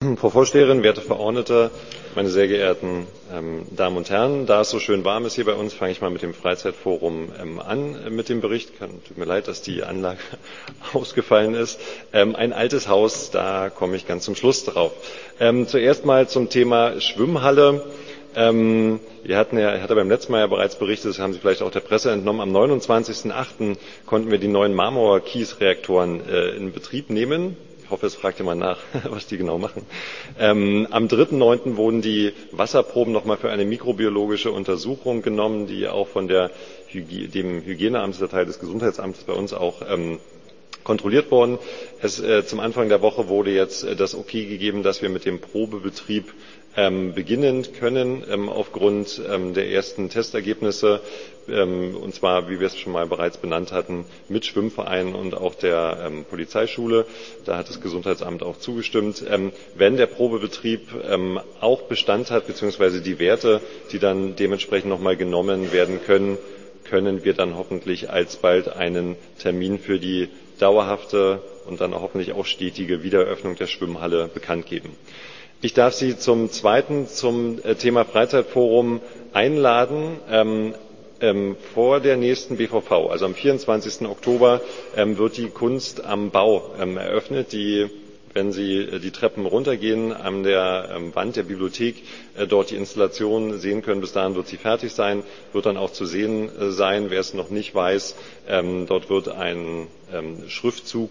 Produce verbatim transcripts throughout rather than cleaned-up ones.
Frau Vorsteherin, werte Verordnete, meine sehr geehrten ähm, Damen und Herren! Da es so schön warm ist hier bei uns, fange ich mal mit dem Freizeitforum ähm, an äh, mit dem Bericht. Kann, tut mir leid, dass die Anlage ausgefallen ist. Ähm, ein altes Haus, da komme ich ganz zum Schluss drauf. Ähm, zuerst mal zum Thema Schwimmhalle. Ähm, wir hatten ja, ich hatte beim letzten Mal ja bereits berichtet, das haben Sie vielleicht auch der Presse entnommen, am neunundzwanzigsten achten konnten wir die neuen Marmor-Kiesreaktoren äh, in Betrieb nehmen. Ich hoffe, es fragt jemand nach, was die genau machen. Ähm, am dritten neunten wurden die Wasserproben nochmal für eine mikrobiologische Untersuchung genommen, die auch von der Hygie- dem Hygieneamt, der Teil des Gesundheitsamtes bei uns auch ähm, kontrolliert worden. Es, äh, zum Anfang der Woche wurde jetzt äh, das Okay gegeben, dass wir mit dem Probebetrieb ähm, beginnen können, ähm, aufgrund ähm, der ersten Testergebnisse, ähm, und zwar, wie wir es schon mal bereits benannt hatten, mit Schwimmvereinen und auch der ähm, Polizeischule. Da hat das Gesundheitsamt auch zugestimmt. Ähm, wenn der Probebetrieb ähm, auch Bestand hat, beziehungsweise die Werte, die dann dementsprechend nochmal genommen werden können, können wir dann hoffentlich alsbald einen Termin für die dauerhafte und dann auch hoffentlich auch stetige Wiedereröffnung der Schwimmhalle bekannt geben. Ich darf Sie zum Zweiten zum Thema Freizeitforum einladen. Ähm, ähm, vor der nächsten B V V, also am vierundzwanzigsten Oktober, ähm, wird die Kunst am Bau ähm, eröffnet, die wenn Sie die Treppen runtergehen, an der Wand der Bibliothek dort die Installation sehen können. Bis dahin wird sie fertig sein, wird dann auch zu sehen sein. Wer es noch nicht weiß, dort wird ein Schriftzug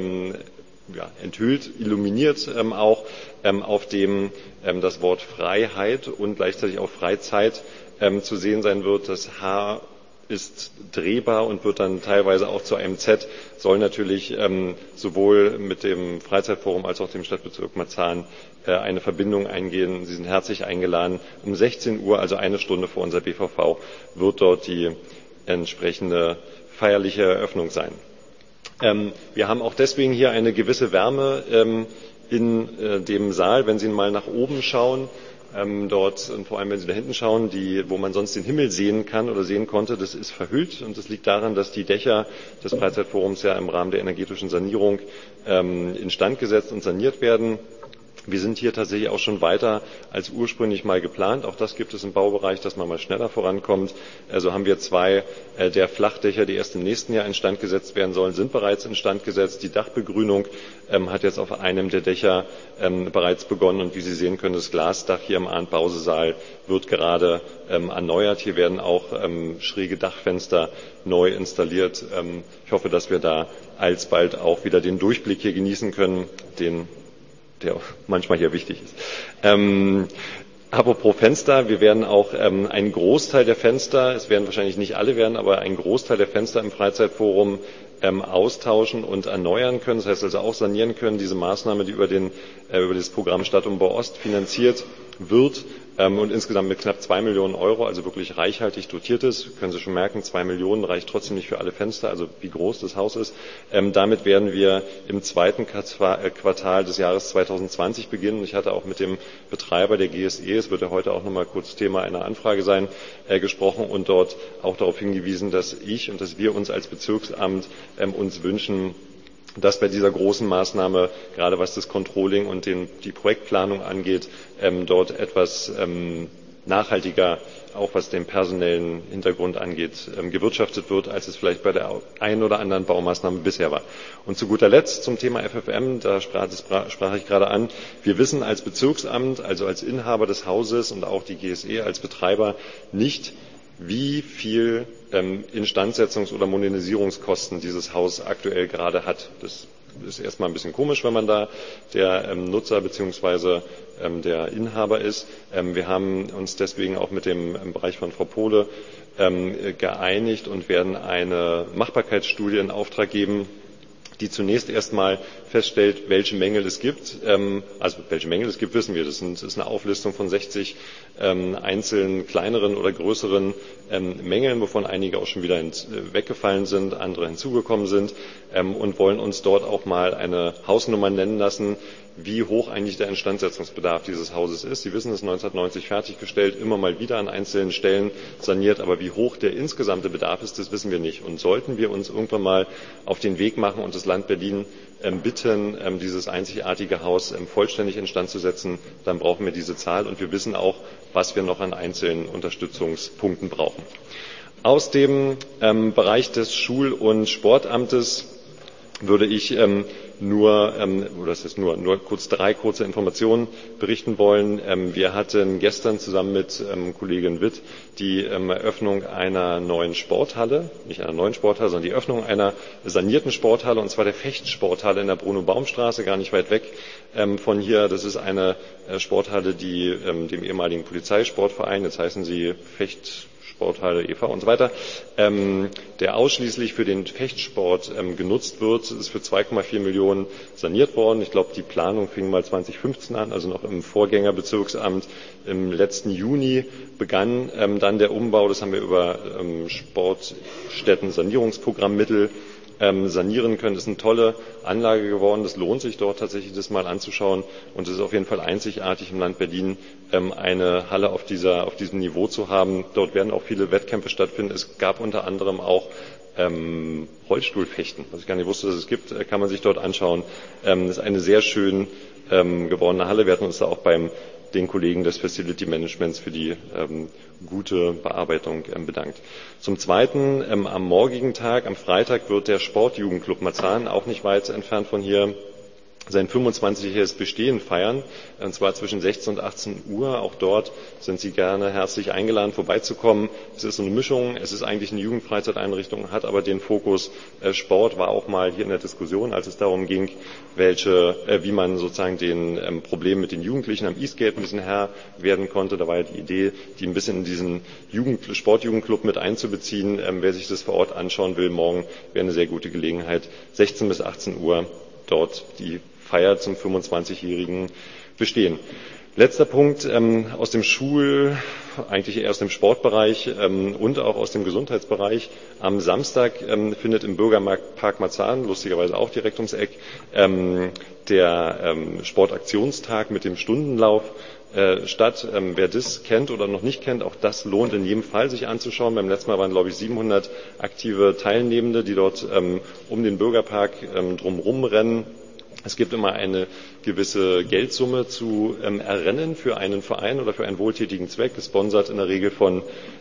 ja, enthüllt, illuminiert auch, auf dem das Wort Freiheit und gleichzeitig auch Freizeit zu sehen sein wird. Das H ist drehbar und wird dann teilweise auch zu einem Z, soll natürlich ähm, sowohl mit dem Freizeitforum als auch dem Stadtbezirk Marzahn äh, eine Verbindung eingehen. Sie sind herzlich eingeladen. Um sechzehn Uhr, also eine Stunde vor unserer B V V, wird dort die entsprechende feierliche Eröffnung sein. Ähm, wir haben auch deswegen hier eine gewisse Wärme ähm, in äh, dem Saal. Wenn Sie mal nach oben schauen, Ähm, dort, und vor allem wenn Sie da hinten schauen, die, wo man sonst den Himmel sehen kann oder sehen konnte, das ist verhüllt, und das liegt daran, dass die Dächer des Freizeitforums ja im Rahmen der energetischen Sanierung ähm, instand gesetzt und saniert werden. Wir sind hier tatsächlich auch schon weiter als ursprünglich mal geplant. Auch das gibt es im Baubereich, dass man mal schneller vorankommt. Also haben wir zwei äh, der Flachdächer, die erst im nächsten Jahr instand gesetzt werden sollen, sind bereits instand gesetzt. Die Dachbegrünung ähm, hat jetzt auf einem der Dächer ähm, bereits begonnen. Und wie Sie sehen können, das Glasdach hier im Arndt-Bause-Saal wird gerade ähm, erneuert. Hier werden auch ähm, schräge Dachfenster neu installiert. Ähm, ich hoffe, dass wir da alsbald auch wieder den Durchblick hier genießen können, den der manchmal hier wichtig ist. Ähm, apropos Fenster, wir werden auch ähm, einen Großteil der Fenster, es werden wahrscheinlich nicht alle werden, aber einen Großteil der Fenster im Freizeitforum ähm, austauschen und erneuern können. Das heißt also auch sanieren können. Diese Maßnahme, die über, den, äh, über das Programm Stadtumbau Ost finanziert wird ähm, und insgesamt mit knapp zwei Millionen Euro, also wirklich reichhaltig dotiert ist. Können Sie schon merken, zwei Millionen reicht trotzdem nicht für alle Fenster, also wie groß das Haus ist. Ähm, damit werden wir im zweiten Quartal des Jahres zweitausendzwanzig beginnen. Ich hatte auch mit dem Betreiber der G S E, es wird ja heute auch noch mal kurz Thema einer Anfrage sein, äh, gesprochen und dort auch darauf hingewiesen, dass ich und dass wir uns als Bezirksamt ähm, uns wünschen, dass bei dieser großen Maßnahme, gerade was das Controlling und den, die Projektplanung angeht, ähm, dort etwas ähm, nachhaltiger, auch was den personellen Hintergrund angeht, ähm, gewirtschaftet wird, als es vielleicht bei der einen oder anderen Baumaßnahme bisher war. Und zu guter Letzt zum Thema F F M, da sprach, das sprach ich gerade an. Wir wissen als Bezirksamt, also als Inhaber des Hauses und auch die G S E als Betreiber nicht, wie viel ähm, Instandsetzungs- oder Modernisierungskosten dieses Haus aktuell gerade hat. Das ist erstmal ein bisschen komisch, wenn man da der ähm, Nutzer bzw. Ähm, der Inhaber ist. Ähm, wir haben uns deswegen auch mit dem im Bereich von Frau Pohle ähm, geeinigt und werden eine Machbarkeitsstudie in Auftrag geben, die zunächst erstmal feststellt, welche Mängel es gibt. Also welche Mängel es gibt, wissen wir. Das ist eine Auflistung von sechzig einzelnen kleineren oder größeren Mängeln, wovon einige auch schon wieder weggefallen sind, andere hinzugekommen sind, und wollen uns dort auch mal eine Hausnummer nennen lassen, wie hoch eigentlich der Instandsetzungsbedarf dieses Hauses ist. Sie wissen, es ist neunzehnhundertneunzig fertiggestellt, immer mal wieder an einzelnen Stellen saniert, aber wie hoch der insgesamte Bedarf ist, das wissen wir nicht. Und sollten wir uns irgendwann mal auf den Weg machen und das Land Berlin ähm, bitten, ähm, dieses einzigartige Haus ähm, vollständig instand zu setzen, dann brauchen wir diese Zahl und wir wissen auch, was wir noch an einzelnen Unterstützungspunkten brauchen. Aus dem ähm, Bereich des Schul- und Sportamtes würde ich ähm, nur, ähm, oder das ist nur, nur kurz drei kurze Informationen berichten wollen. Ähm, wir hatten gestern zusammen mit ähm, Kollegin Witt die ähm, Eröffnung einer neuen Sporthalle, nicht einer neuen Sporthalle, sondern die Eröffnung einer sanierten Sporthalle, und zwar der Fechtsporthalle in der Bruno-Baum-Straße, gar nicht weit weg ähm, von hier. Das ist eine äh, Sporthalle, die ähm, dem ehemaligen Polizeisportverein, jetzt heißen sie Fecht Sporthalle e V und so weiter, ähm, der ausschließlich für den Fechtsport ähm, genutzt wird, ist für zwei Komma vier Millionen saniert worden. Ich glaube, die Planung fing mal zweitausendfünfzehn an, also noch im Vorgängerbezirksamt. Im letzten Juni begann ähm, dann der Umbau. Das haben wir über ähm, Sportstätten-Sanierungsprogrammmittel ähm, sanieren können. Das ist eine tolle Anlage geworden. Das lohnt sich dort tatsächlich, das mal anzuschauen. Und es ist auf jeden Fall einzigartig im Land Berlin, ähm, eine Halle auf, dieser, auf diesem Niveau zu haben. Dort werden auch viele Wettkämpfe stattfinden. Es gab unter anderem auch ähm, Rollstuhlfechten, was ich gar nicht wusste, dass es gibt, kann man sich dort anschauen. Ähm, das ist eine sehr schön ähm, gewordene Halle. Wir hatten uns da auch beim den Kollegen des Facility Managements für die ähm, gute Bearbeitung ähm, bedankt. Zum Zweiten, ähm, am morgigen Tag, am Freitag, wird der Sportjugendclub Marzahn, auch nicht weit entfernt von hier, sein fünfundzwanzigjähriges Bestehen feiern, und zwar zwischen sechzehn und achtzehn Uhr. Auch dort sind Sie gerne herzlich eingeladen, vorbeizukommen. Es ist so eine Mischung, es ist eigentlich eine Jugendfreizeiteinrichtung, hat aber den Fokus äh, Sport, war auch mal hier in der Diskussion, als es darum ging, welche, äh, wie man sozusagen den ähm, Problemen mit den Jugendlichen am Eastgate ein bisschen Herr werden konnte. Da war ja die Idee, die ein bisschen in diesen Jugend, Sportjugendclub mit einzubeziehen. Ähm, wer sich das vor Ort anschauen will, morgen wäre eine sehr gute Gelegenheit, sechzehn bis achtzehn Uhr dort die Feier zum fünfundzwanzigjährigen Bestehen. Letzter Punkt ähm, aus dem Schul-, eigentlich eher aus dem Sportbereich ähm, und auch aus dem Gesundheitsbereich. Am Samstag ähm, findet im Bürgerpark Marzahn, lustigerweise auch direkt ums Eck, ähm, der ähm, Sportaktionstag mit dem Stundenlauf äh, statt. Ähm, wer das kennt oder noch nicht kennt, auch das lohnt in jedem Fall sich anzuschauen. Beim letzten Mal waren, glaube ich, siebenhundert aktive Teilnehmende, die dort ähm, um den Bürgerpark ähm, drumherum rennen. Es gibt immer eine gewisse Geldsumme zu ähm, errennen für einen Verein oder für einen wohltätigen Zweck, gesponsert in der Regel von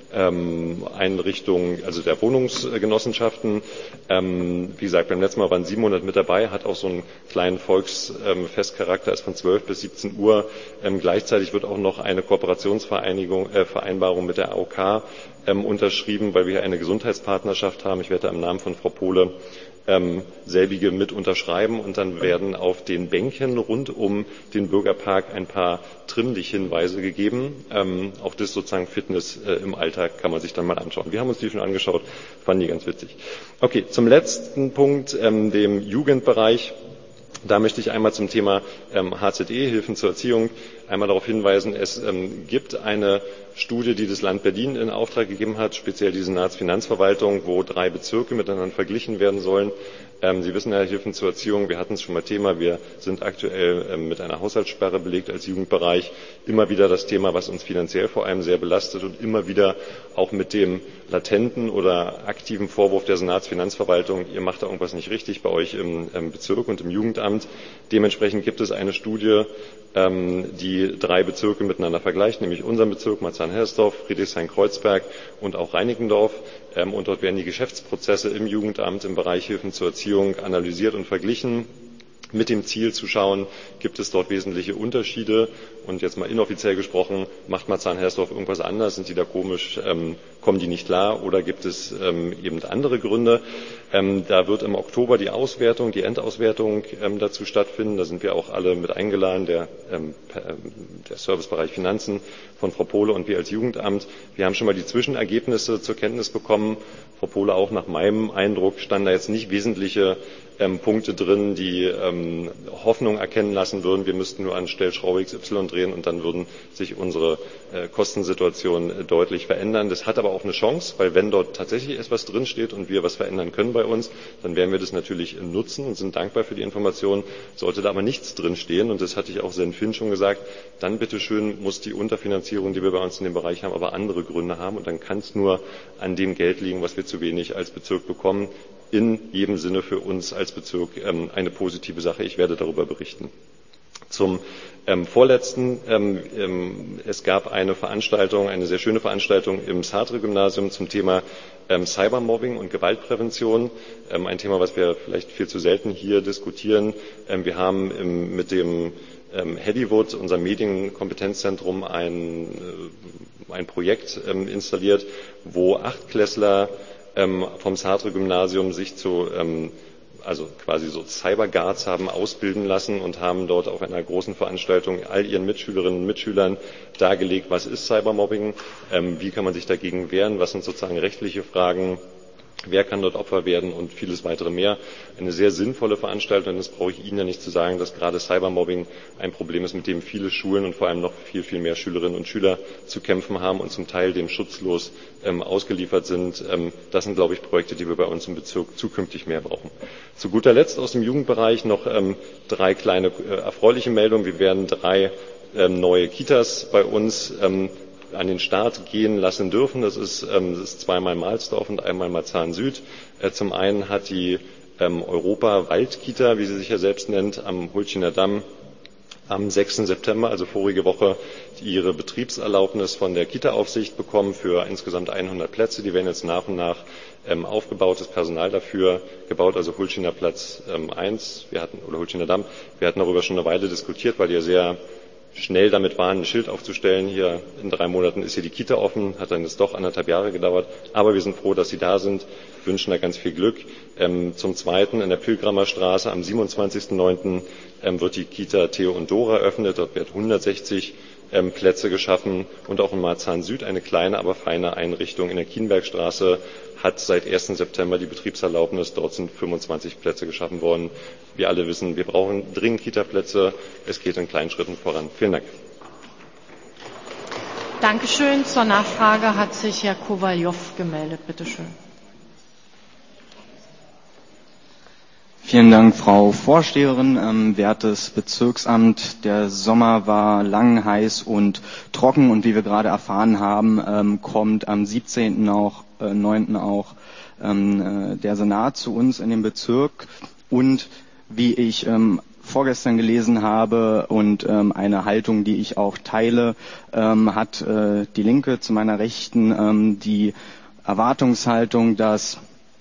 ähm, Einrichtungen, also der Wohnungsgenossenschaften. Ähm, wie gesagt, beim letzten Mal waren siebenhundert mit dabei, hat auch so einen kleinen Volksfestcharakter, ist von zwölf bis siebzehn Uhr. Ähm, gleichzeitig wird auch noch eine Kooperationsvereinigung, äh, Vereinbarung mit der A O K ähm, unterschrieben, weil wir hier eine Gesundheitspartnerschaft haben. Ich werde im Namen von Frau Pohle Ähm, selbige mit unterschreiben, und dann werden auf den Bänken rund um den Bürgerpark ein paar Trimmlich-Hinweise gegeben. Ähm, auch das sozusagen Fitness äh, im Alltag kann man sich dann mal anschauen. Wir haben uns die schon angeschaut, fanden die ganz witzig. Okay, zum letzten Punkt, ähm, dem Jugendbereich. Da möchte ich einmal zum Thema ähm, H Z E, Hilfen zur Erziehung, einmal darauf hinweisen, es ähm, gibt eine Studie, die das Land Berlin in Auftrag gegeben hat, speziell die Senatsfinanzverwaltung, wo drei Bezirke miteinander verglichen werden sollen. Ähm, Sie wissen ja, Hilfen zur Erziehung, wir hatten es schon mal Thema, wir sind aktuell ähm, mit einer Haushaltssperre belegt als Jugendbereich. Immer wieder das Thema, was uns finanziell vor allem sehr belastet, und immer wieder auch mit dem latenten oder aktiven Vorwurf der Senatsfinanzverwaltung, ihr macht da irgendwas nicht richtig bei euch im, im Bezirk und im Jugendamt. Dementsprechend gibt es eine Studie, ähm, die drei Bezirke miteinander vergleicht, nämlich unseren Bezirk Marzahn-Hellersdorf, Friedrichshain-Kreuzberg und auch Reinickendorf. Ähm, und dort werden die Geschäftsprozesse im Jugendamt im Bereich Hilfen zur Erziehung analysiert und verglichen, mit dem Ziel zu schauen, gibt es dort wesentliche Unterschiede, und jetzt mal inoffiziell gesprochen, macht Marzahn-Hellersdorf irgendwas anders, sind die da komisch, ähm, kommen die nicht klar, oder gibt es ähm, eben andere Gründe. Ähm, da wird im Oktober die Auswertung, die Endauswertung ähm, dazu stattfinden, da sind wir auch alle mit eingeladen, der, ähm, der Servicebereich Finanzen von Frau Pohle und wir als Jugendamt. Wir haben schon mal die Zwischenergebnisse zur Kenntnis bekommen. Frau Pohle, auch nach meinem Eindruck standen da jetzt nicht wesentliche ähm, Punkte drin, die ähm, Hoffnung erkennen lassen würden, wir müssten nur an Stellschraube X Y drehen und dann würden sich unsere äh, Kostensituation äh, deutlich verändern. Das hat aber auch eine Chance, weil wenn dort tatsächlich etwas drinsteht und wir was verändern können bei uns, dann werden wir das natürlich nutzen und sind dankbar für die Informationen. Sollte da aber nichts drinstehen, und das hatte ich auch Senfin schon gesagt, dann bitteschön muss die Unterfinanzierung, die wir bei uns in dem Bereich haben, aber andere Gründe haben, und dann kann es nur an dem Geld liegen, was wir zu wenig als Bezirk bekommen. In jedem Sinne für uns als Bezirk ähm, eine positive Sache. Ich werde darüber berichten. Zum ähm, vorletzten, ähm, ähm, es gab eine Veranstaltung, eine sehr schöne Veranstaltung im Sartre-Gymnasium zum Thema ähm, Cybermobbing und Gewaltprävention, ähm, ein Thema, was wir vielleicht viel zu selten hier diskutieren. Ähm, wir haben im, mit dem ähm, Heavywood, unserem Medienkompetenzzentrum, ein, äh, ein Projekt ähm, installiert, wo Achtklässler ähm, vom Sartre-Gymnasium sich zu ähm, also quasi so Cyberguards haben ausbilden lassen und haben dort auf einer großen Veranstaltung all ihren Mitschülerinnen und Mitschülern dargelegt, was ist Cybermobbing, ähm, wie kann man sich dagegen wehren, was sind sozusagen rechtliche Fragen, wer kann dort Opfer werden und vieles weitere mehr. Eine sehr sinnvolle Veranstaltung, und das brauche ich Ihnen ja nicht zu sagen, dass gerade Cybermobbing ein Problem ist, mit dem viele Schulen und vor allem noch viel, viel mehr Schülerinnen und Schüler zu kämpfen haben und zum Teil dem schutzlos ähm, ausgeliefert sind. Ähm, das sind, glaube ich, Projekte, die wir bei uns im Bezirk zukünftig mehr brauchen. Zu guter Letzt aus dem Jugendbereich noch ähm, drei kleine äh, erfreuliche Meldungen. Wir werden drei ähm, neue Kitas bei uns ähm, an den Start gehen lassen dürfen. Das ist, ähm, das ist zweimal Mahlsdorf und einmal Marzahn Süd. Äh, zum einen hat die ähm, Europa-Waldkita, wie sie sich ja selbst nennt, am Hulchiner Damm am sechsten September, also vorige Woche, ihre Betriebserlaubnis von der Kita-Aufsicht bekommen für insgesamt hundert Plätze. Die werden jetzt nach und nach ähm, aufgebaut, das Personal dafür gebaut, also Hulchiner Platz ähm, eins, wir hatten, oder Hulchiner Damm. Wir hatten darüber schon eine Weile diskutiert, weil die ja sehr schnell damit waren, ein Schild aufzustellen. Hier in drei Monaten ist hier die Kita offen, hat dann jetzt doch anderthalb Jahre gedauert. Aber wir sind froh, dass Sie da sind, wünschen da ganz viel Glück. Ähm, zum Zweiten in der Pilgramer Straße am siebenundzwanzigsten neunten Ähm, wird die Kita Theo und Dora eröffnet. Dort wird hundertsechzig ähm, Plätze geschaffen, und auch in Marzahn Süd eine kleine, aber feine Einrichtung in der Kienbergstraße hat seit ersten September die Betriebserlaubnis. Dort sind fünfundzwanzig Plätze geschaffen worden. Wir alle wissen, wir brauchen dringend Kita-Plätze. Es geht in kleinen Schritten voran. Vielen Dank. Dankeschön. Zur Nachfrage hat sich Herr Kowaljow gemeldet. Bitte schön. Vielen Dank, Frau Vorsteherin. Ähm, wertes Bezirksamt, der Sommer war lang, heiß und trocken, und wie wir gerade erfahren haben, ähm, kommt am siebzehnten auch, äh, neunten auch ähm, äh, der Senat zu uns in den Bezirk, und wie ich ähm, vorgestern gelesen habe und ähm, eine Haltung, die ich auch teile, ähm, hat äh, die Linke zu meiner Rechten ähm, die Erwartungshaltung, dass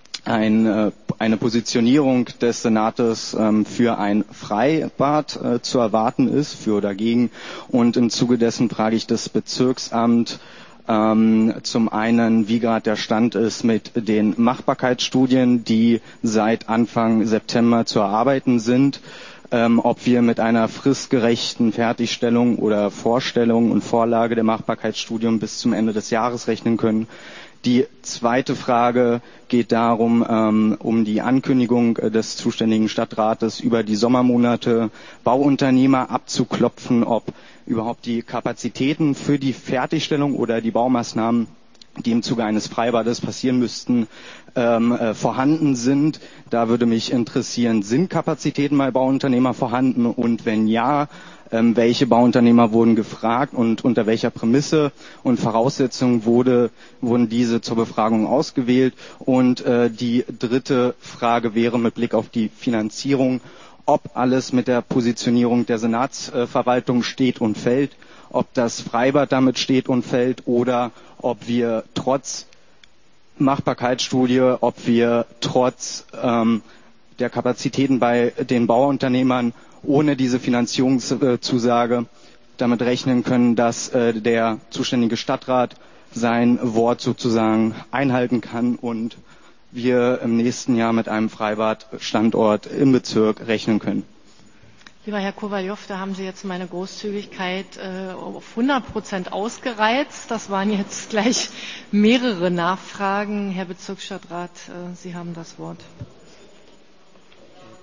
ein, eine Positionierung des Senates ähm, für ein Freibad äh, zu erwarten ist, für oder dagegen. Und im Zuge dessen frage ich das Bezirksamt ähm, zum einen, wie gerade der Stand ist mit den Machbarkeitsstudien, die seit Anfang September zu erarbeiten sind, ähm, ob wir mit einer fristgerechten Fertigstellung oder Vorstellung und Vorlage der Machbarkeitsstudien bis zum Ende des Jahres rechnen können. Die zweite Frage geht darum, ähm, um die Ankündigung des zuständigen Stadtrates über die Sommermonate Bauunternehmer abzuklopfen, ob überhaupt die Kapazitäten für die Fertigstellung oder die Baumaßnahmen, die im Zuge eines Freibades passieren müssten, ähm, äh, vorhanden sind. Da würde mich interessieren, sind Kapazitäten bei Bauunternehmern vorhanden, und wenn ja, ähm, welche Bauunternehmer wurden gefragt und unter welcher Prämisse und Voraussetzung wurde, wurden diese zur Befragung ausgewählt? Und äh, die dritte Frage wäre mit Blick auf die Finanzierung, ob alles mit der Positionierung der Senatsverwaltung steht und fällt, ob das Freibad damit steht und fällt, oder ob wir trotz Machbarkeitsstudie, ob wir trotz ähm, der Kapazitäten bei den Bauunternehmern ohne diese Finanzierungszusage damit rechnen können, dass äh, der zuständige Stadtrat sein Wort sozusagen einhalten kann und wir im nächsten Jahr mit einem Freibadstandort im Bezirk rechnen können. Lieber Herr Kowaljow, da haben Sie jetzt meine Großzügigkeit äh, auf hundert Prozent ausgereizt. Das waren jetzt gleich mehrere Nachfragen. Herr Bezirksstadtrat, äh, Sie haben das Wort.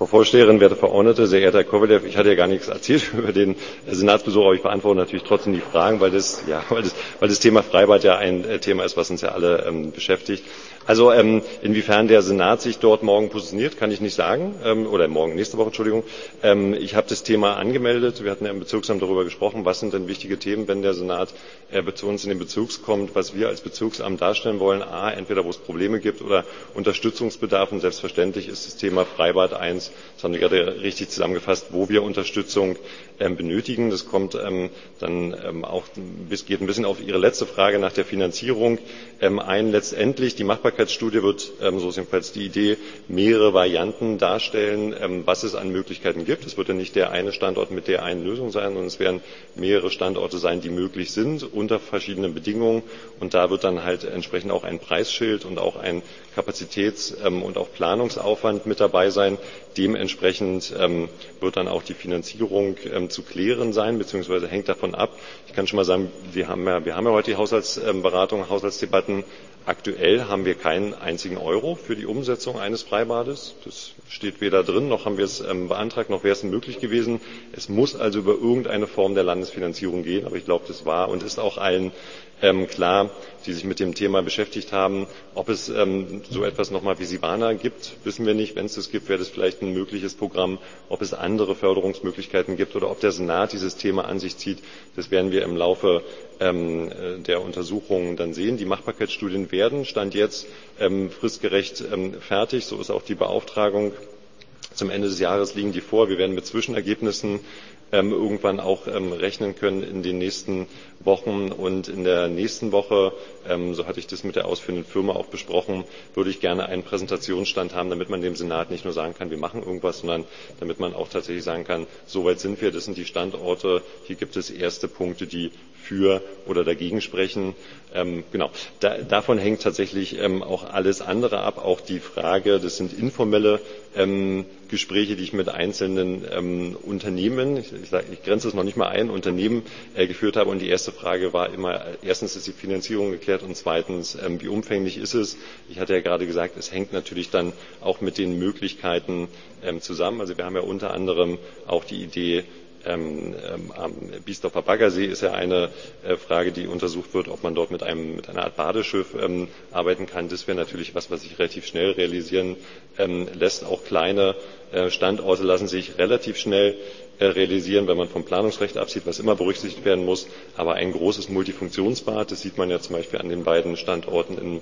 Frau Vorsteherin, werte Verordnete, sehr geehrter Herr Kowalew, ich hatte ja gar nichts erzählt über den Senatsbesuch, aber ich beantworte natürlich trotzdem die Fragen, weil das, ja, weil das, weil das Thema Freibad ja ein Thema ist, was uns ja alle ähm, beschäftigt. Also ähm, inwiefern der Senat sich dort morgen positioniert, kann ich nicht sagen, ähm, oder morgen, nächste Woche, Entschuldigung. Ähm, ich habe das Thema angemeldet. Wir hatten ja im Bezirksamt darüber gesprochen, was sind denn wichtige Themen, wenn der Senat äh, zu uns in den Bezirks kommt, was wir als Bezirksamt darstellen wollen. A, entweder wo es Probleme gibt oder Unterstützungsbedarf. Und selbstverständlich ist das Thema Freibad eins, das haben Sie gerade richtig zusammengefasst, wo wir Unterstützung ähm, benötigen. Das kommt ähm, dann ähm, auch, bis, geht ein bisschen auf Ihre letzte Frage nach der Finanzierung ähm, ein. Letztendlich, die Machbarkeitsstudie wird, ähm, so ist jedenfalls die Idee, mehrere Varianten darstellen, ähm, was es an Möglichkeiten gibt. Es wird ja nicht der eine Standort mit der einen Lösung sein, sondern es werden mehrere Standorte sein, die möglich sind, unter verschiedenen Bedingungen. Und da wird dann halt entsprechend auch ein Preisschild und auch ein Kapazitäts- ähm, und auch Planungsaufwand mit dabei sein. Dementsprechend ähm, wird dann auch die Finanzierung ähm, zu klären sein, beziehungsweise hängt davon ab. Ich kann schon mal sagen, wir haben ja, wir haben ja heute die Haushaltsberatung, Haushaltsdebatten. Aktuell haben wir keinen einzigen Euro für die Umsetzung eines Freibades. Das steht weder drin, noch haben wir es ähm, beantragt, noch wäre es möglich gewesen. Es muss also über irgendeine Form der Landesfinanzierung gehen, aber ich glaube, das war und ist auch allen ähm, klar, die sich mit dem Thema beschäftigt haben. Ob es ähm, so etwas nochmal wie Sivana gibt, wissen wir nicht. Wenn es das gibt, wäre das vielleicht ein mögliches Programm. Ob es andere Förderungsmöglichkeiten gibt oder ob der Senat dieses Thema an sich zieht, das werden wir im Laufe ähm, der Untersuchungen dann sehen. Die Machbarkeitsstudien werden, Stand jetzt, ähm, fristgerecht ähm, fertig. So ist auch die Beauftragung. Zum Ende des Jahres liegen die vor. Wir werden mit Zwischenergebnissen ähm, irgendwann auch ähm, rechnen können in den nächsten Wochen. Und in der nächsten Woche, ähm, so hatte ich das mit der ausführenden Firma auch besprochen, würde ich gerne einen Präsentationsstand haben, damit man dem Senat nicht nur sagen kann, wir machen irgendwas, sondern damit man auch tatsächlich sagen kann, so weit sind wir, das sind die Standorte, hier gibt es erste Punkte, die für oder dagegen sprechen. Ähm, genau. Da, davon hängt tatsächlich ähm, auch alles andere ab, auch die Frage, das sind informelle ähm, Gespräche, die ich mit einzelnen ähm, Unternehmen, ich, ich, sag, ich grenze es noch nicht mal ein, Unternehmen äh, geführt habe. Und die erste Frage war immer, erstens ist die Finanzierung geklärt und zweitens, ähm, wie umfänglich ist es? Ich hatte ja gerade gesagt, es hängt natürlich dann auch mit den Möglichkeiten ähm, zusammen. Also wir haben ja unter anderem auch die Idee, Ähm, ähm, am Biesdorfer Baggersee ist ja eine äh, Frage, die untersucht wird, ob man dort mit einem mit einer Art Badeschiff ähm, arbeiten kann. Das wäre natürlich was, was sich relativ schnell realisieren ähm, lässt. Auch kleine äh, Standorte lassen sich relativ schnell äh, realisieren, wenn man vom Planungsrecht absieht, was immer berücksichtigt werden muss. Aber ein großes Multifunktionsbad, das sieht man ja zum Beispiel an den beiden Standorten in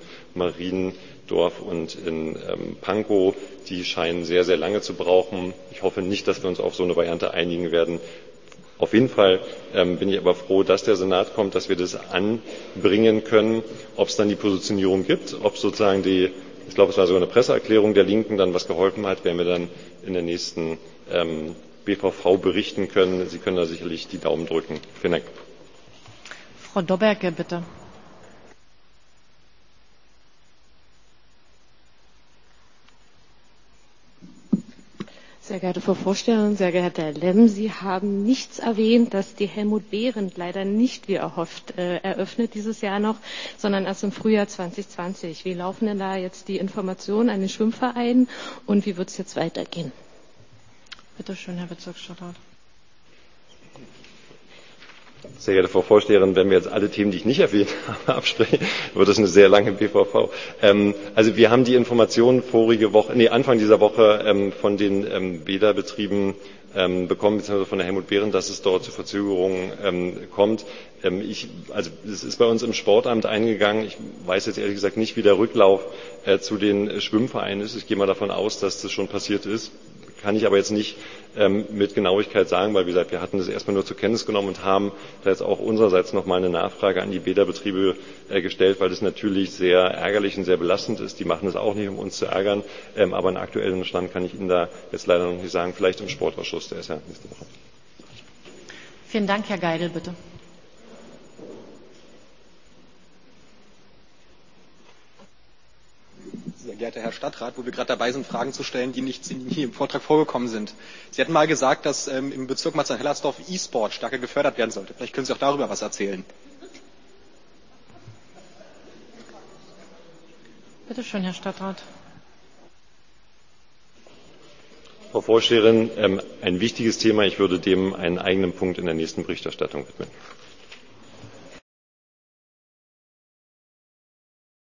Mariendorf und in ähm, Pankow, die scheinen sehr, sehr lange zu brauchen. Ich hoffe nicht, dass wir uns auf so eine Variante einigen werden. Auf jeden Fall ähm, bin ich aber froh, dass der Senat kommt, dass wir das anbringen können. Ob es dann die Positionierung gibt, ob sozusagen die, ich glaube, es war sogar eine Presseerklärung der Linken, dann was geholfen hat, werden wir dann in der nächsten ähm, B V V berichten können. Sie können da sicherlich die Daumen drücken. Vielen Dank. Frau Dobberke, bitte. Sehr geehrte Frau Vorsteherin, sehr geehrter Herr Lemm, Sie haben nichts erwähnt, dass die Helmut Behrendt leider nicht wie erhofft äh, eröffnet dieses Jahr noch, sondern erst im Frühjahr zwanzig zwanzig. Wie laufen denn da jetzt die Informationen an den Schwimmverein und wie wird es jetzt weitergehen? Bitte schön, Herr Bezirksstadtrat. Sehr geehrte Frau Vorsteherin, wenn wir jetzt alle Themen, die ich nicht erwähnt habe, absprechen, wird das eine sehr lange B V V. Ähm, also wir haben die Informationen vorige Woche, nee, Anfang dieser Woche ähm, von den ähm, Bäderbetrieben ähm, bekommen, beziehungsweise von der Helmut Behrendt, dass es dort zu Verzögerungen ähm, kommt. Ähm, ich, also es ist bei uns im Sportamt eingegangen. Ich weiß jetzt ehrlich gesagt nicht, wie der Rücklauf äh, zu den Schwimmvereinen ist. Ich gehe mal davon aus, dass das schon passiert ist. Kann ich aber jetzt nicht ähm, mit Genauigkeit sagen, weil, wie gesagt, wir hatten das erstmal nur zur Kenntnis genommen und haben da jetzt auch unsererseits nochmal eine Nachfrage an die Bäderbetriebe äh, gestellt, weil das natürlich sehr ärgerlich und sehr belastend ist. Die machen das auch nicht, um uns zu ärgern, ähm, aber einen aktuellen Stand kann ich Ihnen da jetzt leider noch nicht sagen. Vielleicht im Sportausschuss, der ist ja nächste Woche. Vielen Dank, Herr Geidel, bitte. Sehr geehrter Herr Stadtrat, wo wir gerade dabei sind, Fragen zu stellen, die nicht hier im Vortrag vorgekommen sind. Sie hatten mal gesagt, dass ähm, im Bezirk Marzahn-Hellersdorf E-Sport stärker gefördert werden sollte. Vielleicht können Sie auch darüber was erzählen. Bitte schön, Herr Stadtrat. Frau Vorsteherin, ein wichtiges Thema. Ich würde dem einen eigenen Punkt in der nächsten Berichterstattung widmen.